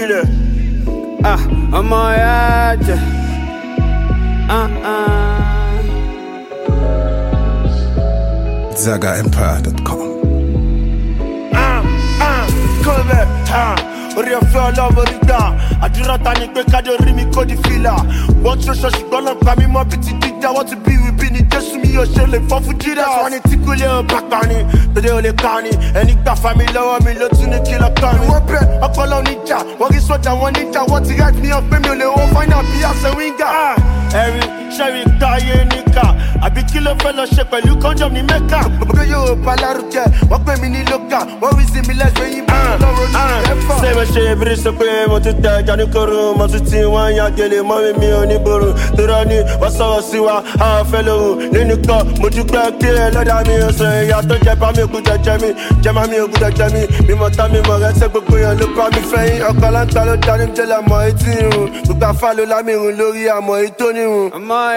killer. I'm on edge. ZagaEmpire.com. Come back, orí ọ̀fẹ́ ọlọ́run orí gbà àdúrà ta ni pé kájọ rí mi kó di fìlà wọ́n tún ṣọ ṣùgbọ́n náà pa mí mọ́ bí ti dídá wọ́n ti bí wíbí ni jésù mi yóò ṣe lè fọ́ fún jíra wọ́n ní tí kò lè bàgbà ni tòde ò lè ká ni ẹni gbà fa mi lọ́wọ́ mi ló tún ní kí lọ kàn mí. wọ́n bẹ̀ ọpọlọ oníjà wọ́n rí sọ́jà wọn níjà wọ́n ti rẹ́ mi ọ̀pẹ́ mi ò lè wọ́n fáínà bí àṣẹ wíńgà. ẹ̀rí ṣẹ́rí táyé níkà àbí kí ló fẹ́ lọ ṣe pẹ̀lú kọ́ńjọ́m ní mẹ́kà. gbogbo yóò bá lárugẹ wọ́n pè mí ní lókà wọ́n rí sí mi lẹ́sẹ̀ yín bá lọ́rọ̀ ní ẹ̀fọ́. ṣé ṣe ìbírí sọ pé mo ti tẹ ẹja ní koro mo tún ti wọ́n yan gèlè mọ́ mi ò ní borò tóró ni wọ́n sọ̀rọ̀ sí wa àwọn fẹ́ lòun nínú kan mo dúpẹ́ kí ẹ lọ́dà mi ò sọ ìyá tó jẹ bá mi ògùn jẹjẹ mi jẹ má mi ògùn jẹjẹ mi mímọ tá mi mọ rẹsẹ gbogbo yẹn ló bá mi fẹ́yìn ọkọ̀ láńtà ló dání jẹ́lẹ̀ mọ́ etí irun gbogbo afá ló lámì irun lórí àmọ́ ètò nírun.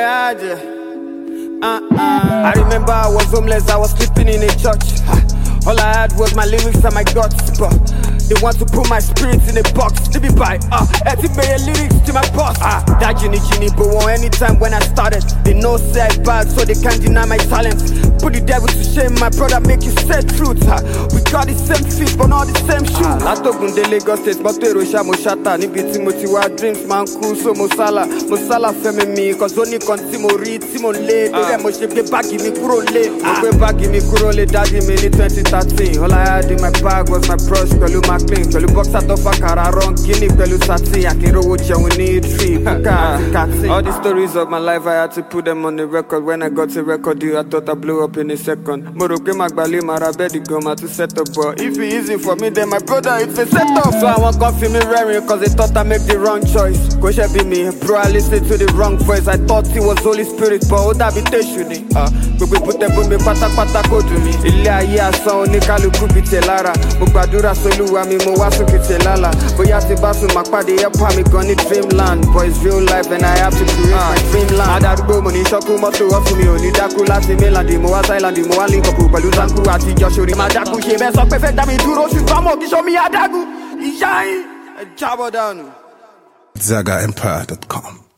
I remember I was homeless, I was sleeping in a church. All I had was my lyrics and my guts, but they want to put my spirit in a box. To be by, lyrics to my boss. That Gini, but one anytime when I started, they know say I bad, so they can't deny my talent. Put the devil to shame, my brother, make you say truth. We got the same feet, but not the same shoes. Latogunde Lagos State, but Erosha Moshata, Nibi Timothy, dreams man cool, so Mosala femi me, cause only Timo read, Timo lay, Moshe baggy me kuro lay, baggy me kuro lay, daddy me in 2013. All I had in my bag was my brush, Pelu McLean, Pelu box out of a car, wrong Guinea, Pelu Sati, Akiro Wucha, we need tree. All the stories of my life, I had to put them on the record. When I got a record deal, I thought I blew up in a second. Moroke Magbali, Marabedi Goma to set up, but if it easy for me, then my brother, it's a setup. So I won't come feel me raring, cause they thought I make the wrong choice. Go should be me, bro, I listened to the wrong voice. I thought it was Holy Spirit, but all that be teshuni. Gbogbo put them me pátápátá kò dùn mí. Ilé ayé asán oníkálukú bíi tẹ̀ lára. Mo gbàdúrà sólúwa mi, mo wá sókè tẹ̀ lálà. Bóyá ti bá sùn máa pàdé ẹ̀pà mi gan ní dreamland. But it's real life and I have to create my dreamland. Adarúgbó mo ní ṣọ́kú mọ́tò ọ̀fun mi ò ní dákú láti mainland. Mo wá Thailand, mo wá link up pẹ̀lú Zanku àti Joshua. Máa dákú ṣe bẹ́ẹ̀ sọ pé fẹ́ dá mi dúró ṣùgbọ́n mo kì í ṣọ́ mi adágún. Ìyá yín ẹ jábọ̀ dànù. ZagaEmpire.com.